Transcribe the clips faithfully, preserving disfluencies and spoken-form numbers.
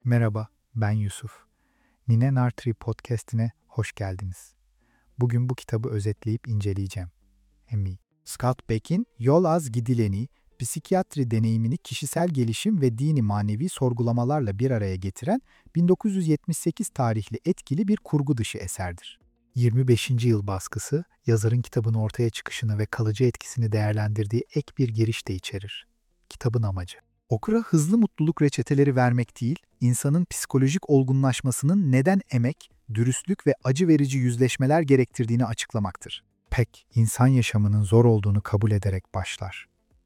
Merhaba, ben Yusuf. Nine Nartri Podcast'ine hoş geldiniz. Bugün bu kitabı özetleyip inceleyeceğim. Emmy. Scott Peck'in Yol Az Gidileni, psikiyatri deneyimini kişisel gelişim ve dini manevi sorgulamalarla bir araya getiren bin dokuz yüz yetmiş sekiz tarihli etkili bir kurgu dışı eserdir. yirmi beşinci yıl baskısı, yazarın kitabın ortaya çıkışını ve kalıcı etkisini değerlendirdiği ek bir giriş de içerir. Kitabın amacı: okura hızlı mutluluk reçeteleri vermek değil, insanın psikolojik olgunlaşmasının neden emek, dürüstlük ve acı verici yüzleşmeler gerektirdiğini açıklamaktır. Peck, insan yaşamının zor olduğunu kabul ederek başlar.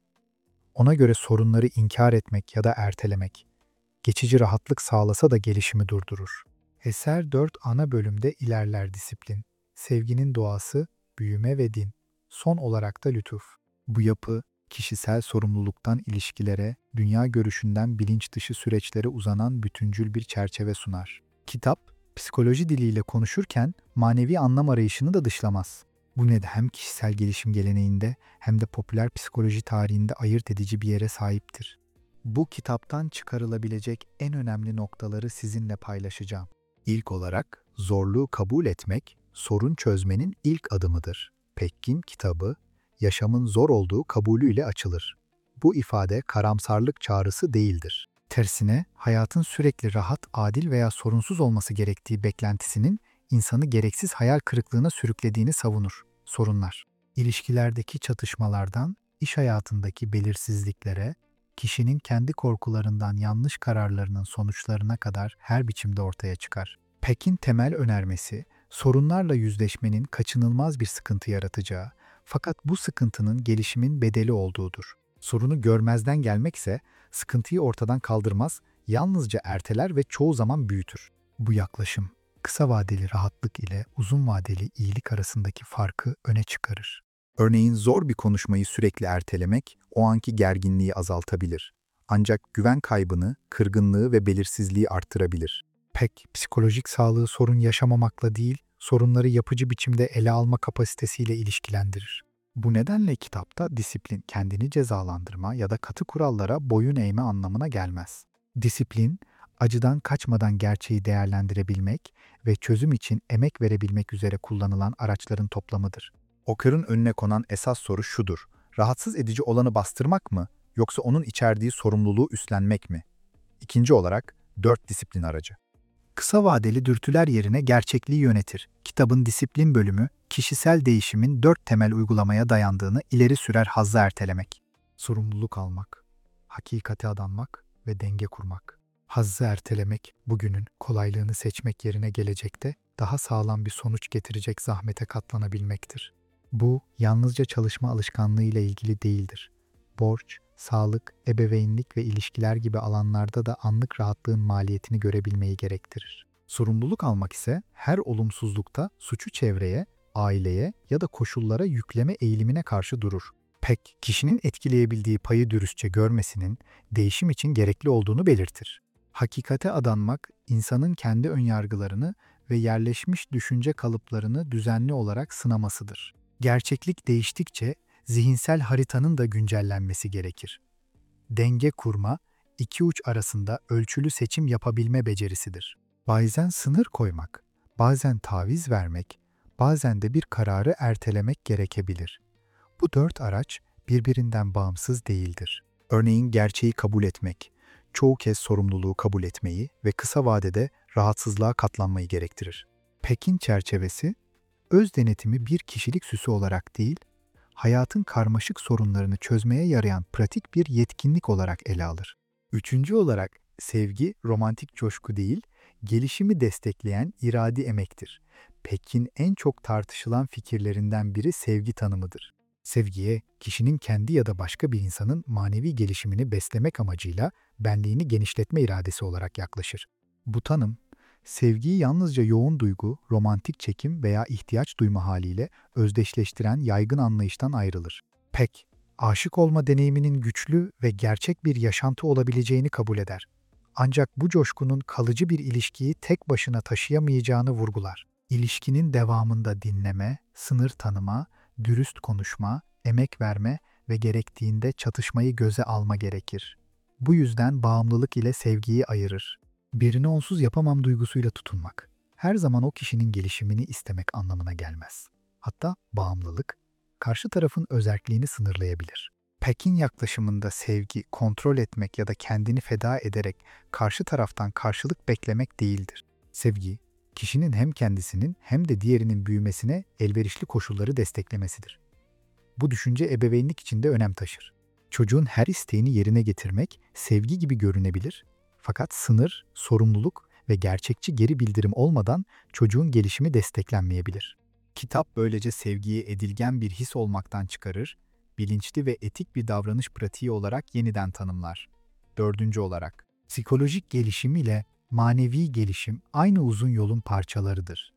Ona göre sorunları inkar etmek ya da ertelemek, geçici rahatlık sağlasa da gelişimi durdurur. Eser dört ana bölümde ilerler: disiplin, sevginin doğası, büyüme ve din. Son olarak da lütuf. Bu yapı, kişisel sorumluluktan ilişkilere, dünya görüşünden bilinç dışı süreçlere uzanan bütüncül bir çerçeve sunar. Kitap, psikoloji diliyle konuşurken manevi anlam arayışını da dışlamaz. Bu nedenle hem kişisel gelişim geleneğinde hem de popüler psikoloji tarihinde ayırt edici bir yere sahiptir. Bu kitaptan çıkarılabilecek en önemli noktaları sizinle paylaşacağım. İlk olarak, zorluğu kabul etmek, sorun çözmenin ilk adımıdır. Peck'in kitabı, yaşamın zor olduğu kabulüyle açılır. Bu ifade karamsarlık çağrısı değildir. Tersine, hayatın sürekli rahat, adil veya sorunsuz olması gerektiği beklentisinin insanı gereksiz hayal kırıklığına sürüklediğini savunur. Sorunlar, ilişkilerdeki çatışmalardan, iş hayatındaki belirsizliklere, kişinin kendi korkularından yanlış kararlarının sonuçlarına kadar her biçimde ortaya çıkar. Peck'in temel önermesi, sorunlarla yüzleşmenin kaçınılmaz bir sıkıntı yaratacağı, fakat bu sıkıntının gelişimin bedeli olduğudur. Sorunu görmezden gelmekse, sıkıntıyı ortadan kaldırmaz, yalnızca erteler ve çoğu zaman büyütür. Bu yaklaşım, kısa vadeli rahatlık ile uzun vadeli iyilik arasındaki farkı öne çıkarır. Örneğin zor bir konuşmayı sürekli ertelemek, o anki gerginliği azaltabilir. Ancak güven kaybını, kırgınlığı ve belirsizliği arttırabilir. Peck, psikolojik sağlığı sorun yaşamamakla değil, sorunları yapıcı biçimde ele alma kapasitesiyle ilişkilendirir. Bu nedenle kitapta disiplin, kendini cezalandırma ya da katı kurallara boyun eğme anlamına gelmez. Disiplin, acıdan kaçmadan gerçeği değerlendirebilmek ve çözüm için emek verebilmek üzere kullanılan araçların toplamıdır. Okurun önüne konan esas soru şudur: rahatsız edici olanı bastırmak mı, yoksa onun içerdiği sorumluluğu üstlenmek mi? İkinci olarak, dört disiplin aracı. Kısa vadeli dürtüler yerine gerçekliği yönetir. Kitabın disiplin bölümü, kişisel değişimin dört temel uygulamaya dayandığını ileri sürer: hazzı ertelemek, sorumluluk almak, hakikate adanmak ve denge kurmak. Hazzı ertelemek, bugünün kolaylığını seçmek yerine gelecekte daha sağlam bir sonuç getirecek zahmete katlanabilmektir. Bu, yalnızca çalışma alışkanlığıyla ilgili değildir. Borç, sağlık, ebeveynlik ve ilişkiler gibi alanlarda da anlık rahatlığın maliyetini görebilmeyi gerektirir. Sorumluluk almak ise her olumsuzlukta suçu çevreye, aileye ya da koşullara yükleme eğilimine karşı durur. Peck, kişinin etkileyebildiği payı dürüstçe görmesinin değişim için gerekli olduğunu belirtir. Hakikate adanmak, insanın kendi önyargılarını ve yerleşmiş düşünce kalıplarını düzenli olarak sınamasıdır. Gerçeklik değiştikçe zihinsel haritanın da güncellenmesi gerekir. Denge kurma, iki uç arasında ölçülü seçim yapabilme becerisidir. Bazen sınır koymak, bazen taviz vermek, bazen de bir kararı ertelemek gerekebilir. Bu dört araç birbirinden bağımsız değildir. Örneğin gerçeği kabul etmek, çoğu kez sorumluluğu kabul etmeyi ve kısa vadede rahatsızlığa katlanmayı gerektirir. Peck'in çerçevesi, öz denetimi bir kişilik süsü olarak değil, hayatın karmaşık sorunlarını çözmeye yarayan pratik bir yetkinlik olarak ele alır. Üçüncü olarak, sevgi romantik coşku değil, gelişimi destekleyen iradi emektir. Peck'in en çok tartışılan fikirlerinden biri sevgi tanımıdır. Sevgiye, kişinin kendi ya da başka bir insanın manevi gelişimini beslemek amacıyla benliğini genişletme iradesi olarak yaklaşır. Bu tanım, sevgiyi yalnızca yoğun duygu, romantik çekim veya ihtiyaç duyma haliyle özdeşleştiren yaygın anlayıştan ayrılır. Peck, aşık olma deneyiminin güçlü ve gerçek bir yaşantı olabileceğini kabul eder. Ancak bu coşkunun kalıcı bir ilişkiyi tek başına taşıyamayacağını vurgular. İlişkinin devamında dinleme, sınır tanıma, dürüst konuşma, emek verme ve gerektiğinde çatışmayı göze alma gerekir. Bu yüzden bağımlılık ile sevgiyi ayırır. Birini onsuz yapamam duygusuyla tutunmak, her zaman o kişinin gelişimini istemek anlamına gelmez. Hatta bağımlılık, karşı tarafın özerkliğini sınırlayabilir. Pekin yaklaşımında sevgi, kontrol etmek ya da kendini feda ederek karşı taraftan karşılık beklemek değildir. Sevgi, kişinin hem kendisinin hem de diğerinin büyümesine elverişli koşulları desteklemesidir. Bu düşünce ebeveynlik için de önem taşır. Çocuğun her isteğini yerine getirmek sevgi gibi görünebilir, fakat sınır, sorumluluk ve gerçekçi geri bildirim olmadan çocuğun gelişimi desteklenmeyebilir. Kitap böylece sevgiyi edilgen bir his olmaktan çıkarır, bilinçli ve etik bir davranış pratiği olarak yeniden tanımlar. Dördüncü olarak, psikolojik gelişim ile manevi gelişim aynı uzun yolun parçalarıdır.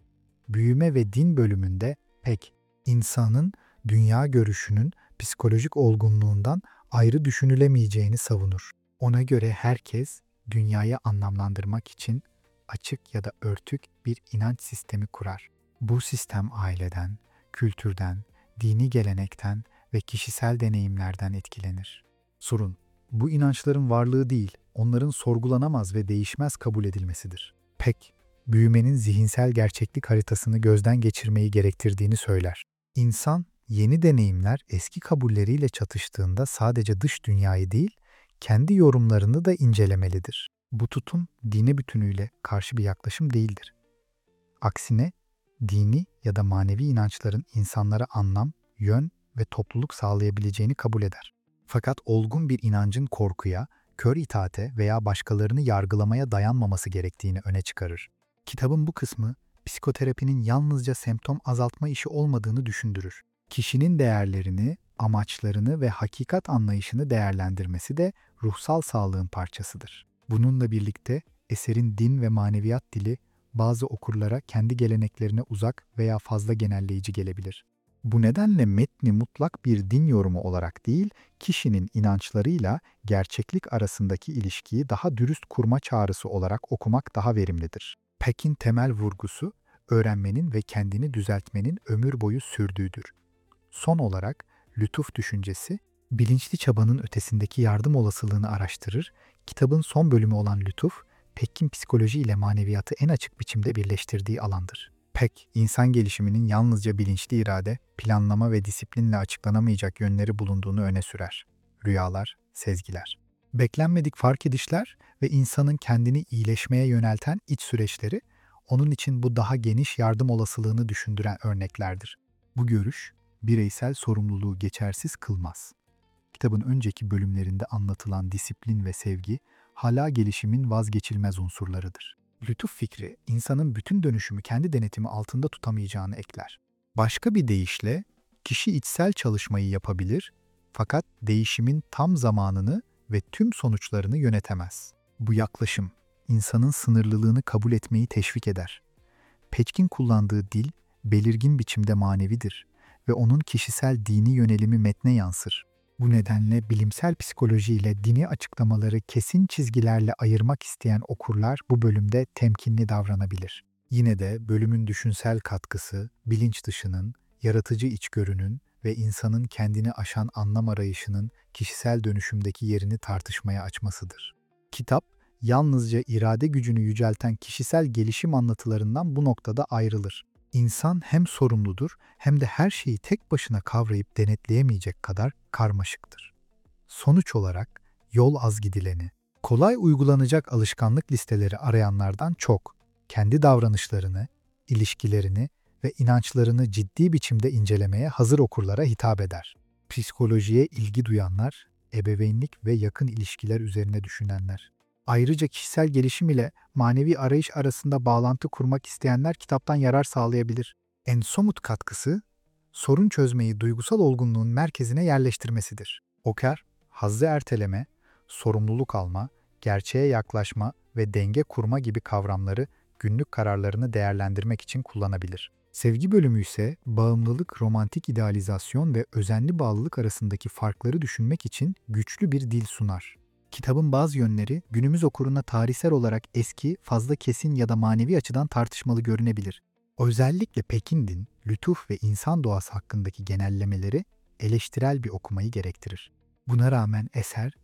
Büyüme ve din bölümünde Peck, insanın dünya görüşünün psikolojik olgunluğundan ayrı düşünülemeyeceğini savunur. Ona göre herkes dünyayı anlamlandırmak için açık ya da örtük bir inanç sistemi kurar. Bu sistem aileden, kültürden, dini gelenekten ve kişisel deneyimlerden etkilenir. Sorun, bu inançların varlığı değil, onların sorgulanamaz ve değişmez kabul edilmesidir. Peck, büyümenin zihinsel gerçeklik haritasını gözden geçirmeyi gerektirdiğini söyler. İnsan, yeni deneyimler eski kabulleriyle çatıştığında sadece dış dünyayı değil, kendi yorumlarını da incelemelidir. Bu tutum, dine bütünüyle karşı bir yaklaşım değildir. Aksine, dini ya da manevi inançların insanlara anlam, yön ve topluluk sağlayabileceğini kabul eder. Fakat olgun bir inancın korkuya, kör itaate veya başkalarını yargılamaya dayanmaması gerektiğini öne çıkarır. Kitabın bu kısmı, psikoterapinin yalnızca semptom azaltma işi olmadığını düşündürür. Kişinin değerlerini, amaçlarını ve hakikat anlayışını değerlendirmesi de ruhsal sağlığın parçasıdır. Bununla birlikte eserin din ve maneviyat dili bazı okurlara kendi geleneklerine uzak veya fazla genelleyici gelebilir. Bu nedenle metni mutlak bir din yorumu olarak değil, kişinin inançlarıyla gerçeklik arasındaki ilişkiyi daha dürüst kurma çağrısı olarak okumak daha verimlidir. Peck'in temel vurgusu, öğrenmenin ve kendini düzeltmenin ömür boyu sürdüğüdür. Son olarak, lütuf düşüncesi, bilinçli çabanın ötesindeki yardım olasılığını araştırır. Kitabın son bölümü olan lütuf, Peck'in psikoloji ile maneviyatı en açık biçimde birleştirdiği alandır. Peck, insan gelişiminin yalnızca bilinçli irade, planlama ve disiplinle açıklanamayacak yönleri bulunduğunu öne sürer. Rüyalar, sezgiler, beklenmedik fark edişler ve insanın kendini iyileşmeye yönelten iç süreçleri, onun için bu daha geniş yardım olasılığını düşündüren örneklerdir. Bu görüş, bireysel sorumluluğu geçersiz kılmaz. Kitabın önceki bölümlerinde anlatılan disiplin ve sevgi, hala gelişimin vazgeçilmez unsurlarıdır. Lütuf fikri, insanın bütün dönüşümü kendi denetimi altında tutamayacağını ekler. Başka bir deyişle, kişi içsel çalışmayı yapabilir, fakat değişimin tam zamanını ve tüm sonuçlarını yönetemez. Bu yaklaşım, insanın sınırlılığını kabul etmeyi teşvik eder. Peck'in kullandığı dil, belirgin biçimde manevidir ve onun kişisel dini yönelimi metne yansır. Bu nedenle bilimsel psikoloji ile dini açıklamaları kesin çizgilerle ayırmak isteyen okurlar bu bölümde temkinli davranabilir. Yine de bölümün düşünsel katkısı, bilinç dışının, yaratıcı içgörünün ve insanın kendini aşan anlam arayışının kişisel dönüşümdeki yerini tartışmaya açmasıdır. Kitap, yalnızca irade gücünü yücelten kişisel gelişim anlatılarından bu noktada ayrılır. İnsan hem sorumludur hem de her şeyi tek başına kavrayıp denetleyemeyecek kadar karmaşıktır. Sonuç olarak yol az gidileni, kolay uygulanacak alışkanlık listeleri arayanlardan çok, kendi davranışlarını, ilişkilerini ve inançlarını ciddi biçimde incelemeye hazır okurlara hitap eder. Psikolojiye ilgi duyanlar, ebeveynlik ve yakın ilişkiler üzerine düşünenler. Ayrıca kişisel gelişim ile manevi arayış arasında bağlantı kurmak isteyenler kitaptan yarar sağlayabilir. En somut katkısı, sorun çözmeyi duygusal olgunluğun merkezine yerleştirmesidir. Oker, hazzı erteleme, sorumluluk alma, gerçeğe yaklaşma ve denge kurma gibi kavramları günlük kararlarını değerlendirmek için kullanabilir. Sevgi bölümü ise bağımlılık, romantik idealizasyon ve özenli bağlılık arasındaki farkları düşünmek için güçlü bir dil sunar. Kitabın bazı yönleri günümüz okuruna tarihsel olarak eski, fazla kesin ya da manevi açıdan tartışmalı görünebilir. Özellikle Peck'in din, lütuf ve insan doğası hakkındaki genellemeleri eleştirel bir okumayı gerektirir. Buna rağmen eser,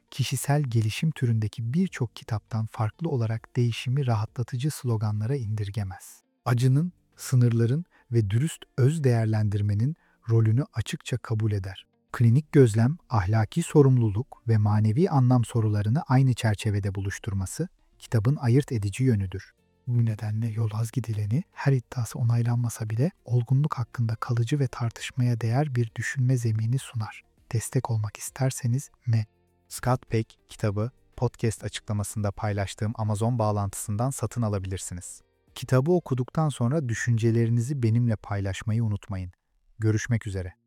kişisel gelişim türündeki birçok kitaptan farklı olarak değişimi rahatlatıcı sloganlara indirgemez. Acının, sınırların ve dürüst öz değerlendirmenin rolünü açıkça kabul eder. Klinik gözlem, ahlaki sorumluluk ve manevi anlam sorularını aynı çerçevede buluşturması kitabın ayırt edici yönüdür. Bu nedenle Yol Az Gidileni her iddiası onaylanmasa bile olgunluk hakkında kalıcı ve tartışmaya değer bir düşünme zemini sunar. Destek olmak isterseniz M. Scott Peck kitabı podcast açıklamasında paylaştığım Amazon bağlantısından satın alabilirsiniz. Kitabı okuduktan sonra düşüncelerinizi benimle paylaşmayı unutmayın. Görüşmek üzere.